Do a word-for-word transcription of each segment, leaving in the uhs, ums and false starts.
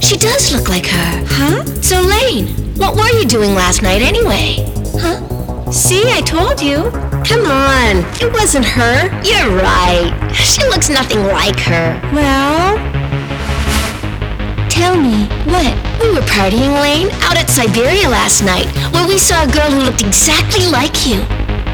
She does look like her. Huh? So, Lane, what were you doing last night anyway? Huh? See, I told you. Come on, it wasn't her. You're right. She looks nothing like her. Well, tell me. What? We were partying, Lane, out at Siberia last night, where we saw a girl who looked exactly like you.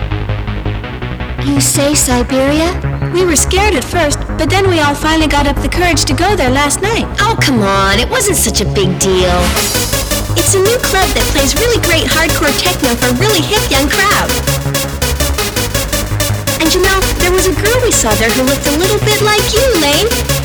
You say Siberia? We were scared at first, but then we all finally got up the courage to go there last night. Oh, come on, it wasn't such a big deal. It's a new club that plays really great hardcore techno for a really hip young crowd. And you know, there was a girl we saw there who looked a little bit like you, Lane.